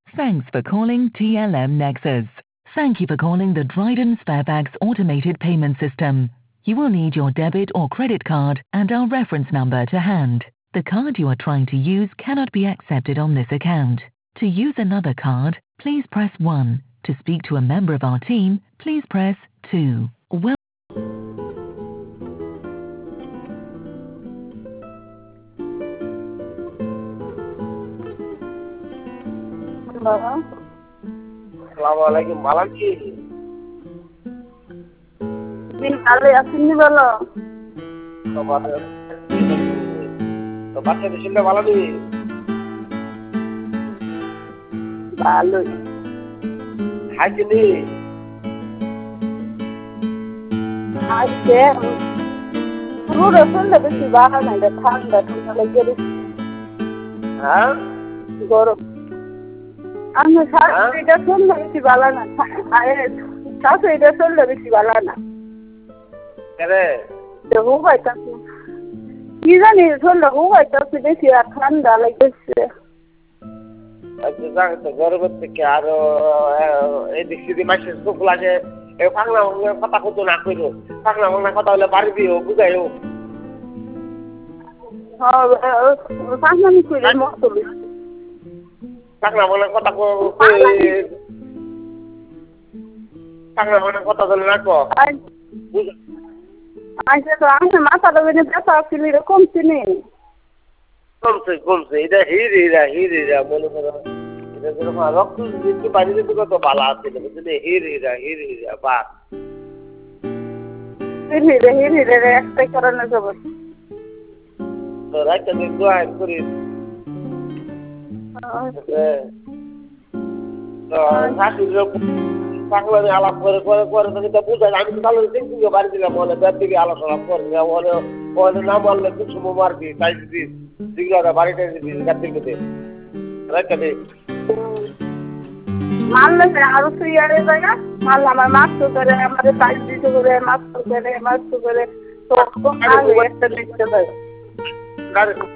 Thanks for calling TLM Nexus. Thank you for calling the Dryden Sparebags automated payment system. You will need your debit or credit card and our reference number to hand. The card you are trying to use cannot be accepted on this account. To use another card, please press 1. To speak to a member of our team, please press 2. Hello. Assalamualaikum, malam ki? Bin kali asini bolo. তো বাচ্চা দিছিলে ভালো নি? ভালো। খাইছি নি? আজকে পুরো রসুনটা বেশি বাড়া নাই রে, ঠান্ডা ঠান্ডা লেগে গেছে। হ্যাঁ? গরম। আমি এটা শুনলে বেশি ভালো না। এটা শুনলে বেশি ভালো না। কেরে? দেখো পাইতাছি। কি জানি শুনলে পাইতাছি বেশি আর ঠান্ডা লেগেছে। আচ্ছা জানো তো গরমের থেকে আরো এদিক সেদিক মাসের চোখ লাগে পাগলা বাংলা কথা কত না কইরো পাগলা বাংলা কথা হলে বাড়ি দিও বুঝাইও পাগলামি করে মতো পাগলা বাংলা কথা পাগলা বাংলা কথা বলে রাখো আচ্ছা তো আমি মাথাটা বেঁধে ব্যথা ছিল এরকম চিনি কমছে এটা হিরা মনে করো এটা যেরকম রক্ত দিতে পারি দিতে কত ভালো আছে বুঝলি হিরা বা হিরে একটাই কারণে যাবো তো রাইটা দিন দোয়া করি পাগলামি আলাপ করে বুঝাই আমি তো ভালো দেখছি বাড়ি দিলাম বলে ব্যাপ দিকে আলোচনা করে বলে না বললে কিছু মারবি তাই দিস যেগুলো বাড়িতে গাছের মধ্যে রাইটা দিন মারলে আরো সুইয়ারে জায়গা মারলে আমার মাছ করে আমাদের পাইপ দিতে করে মাছ করে তো একটা দেখতে পাই